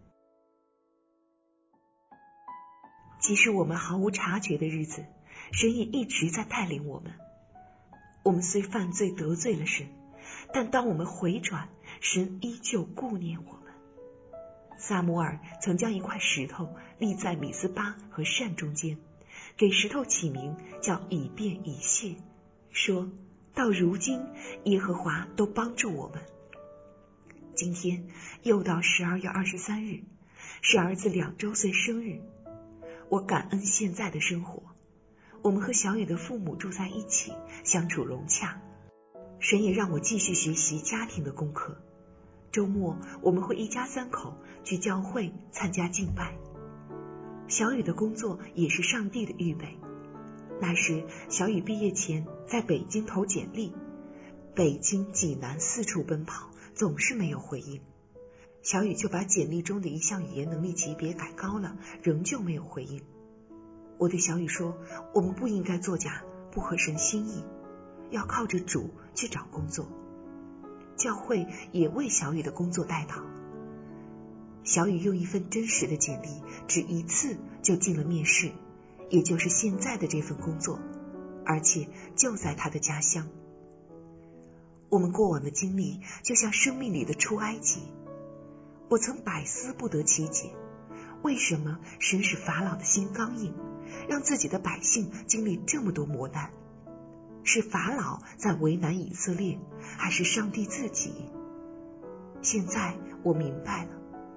即使我们毫无察觉的日子，神也一直在带领我们。我们虽犯罪得罪了神，但当我们回转，神依旧顾念我们。撒母耳曾将一块石头立在米斯巴和善中间，给石头起名叫以便以谢，说到如今耶和华都帮助我们。今天又到12月23日，是儿子2周岁生日。我感恩现在的生活，我们和小雨的父母住在一起，相处融洽。神也让我继续学习家庭的功课。周末我们会一家3口去教会参加敬拜。小雨的工作也是上帝的预备。那时小雨毕业前在北京投简历，北京济南四处奔跑，总是没有回应。小雨就把简历中的一项语言能力级别改高了，仍旧没有回应。我对小雨说，我们不应该作假，不合神心意，要靠着主去找工作。教会也为小雨的工作代祷。小雨用一份真实的简历，只1次就进了面试，也就是现在的这份工作，而且就在他的家乡。我们过往的经历就像生命里的出埃及，我曾百思不得其解，为什么神使法老的心刚硬，让自己的百姓经历这么多磨难？是法老在为难以色列，还是上帝自己？现在我明白了，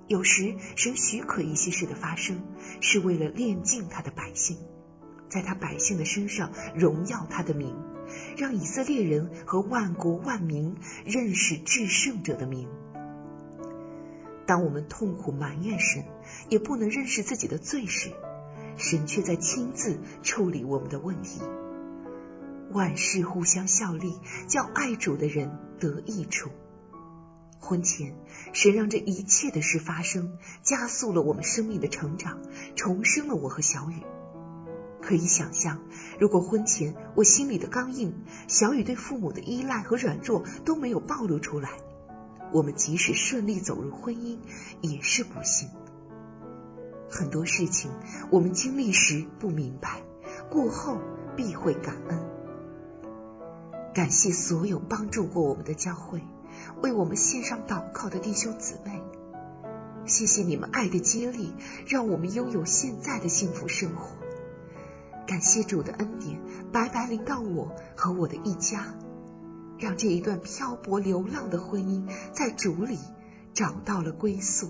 有时神许可一些事的发生，是为了炼净他的百姓，在他百姓的身上荣耀他的名，让以色列人和万国万民认识至圣者的名。当我们痛苦埋怨神，也不能认识自己的罪时，神却在亲自处理我们的问题。万事互相效力，叫爱主的人得益处。婚前，神让这一切的事发生，加速了我们生命的成长，重生了我和小雨。可以想象，如果婚前我心里的刚硬，小雨对父母的依赖和软弱都没有暴露出来，我们即使顺利走入婚姻，也是不幸。很多事情我们经历时不明白，过后必会感恩。感谢所有帮助过我们的教会，为我们献上祷告的弟兄姊妹，谢谢你们爱的激励，让我们拥有现在的幸福生活。感谢主的恩典白白临到我和我的一家，让这一段漂泊流浪的婚姻在主里找到了归宿。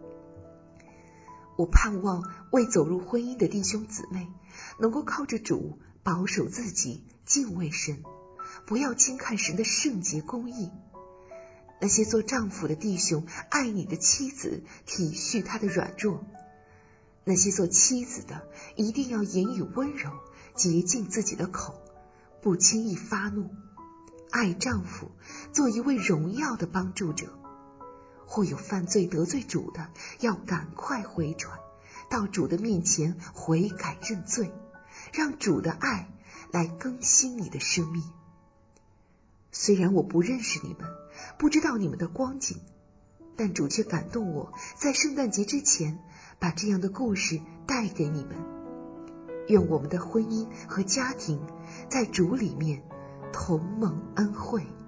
我盼望未走入婚姻的弟兄姊妹能够靠着主保守自己，敬畏神，不要轻看神的圣洁公义。那些做丈夫的弟兄爱你的妻子，体恤她的软弱。那些做妻子的一定要言语温柔，洁净自己的口，不轻易发怒，爱丈夫，做一位荣耀的帮助者。或有犯罪得罪主的，要赶快回转，到主的面前悔改认罪，让主的爱来更新你的生命。虽然我不认识你们，不知道你们的光景，但主却感动我，在圣诞节之前把这样的故事带给你们。愿我们的婚姻和家庭在主里面同蒙恩惠。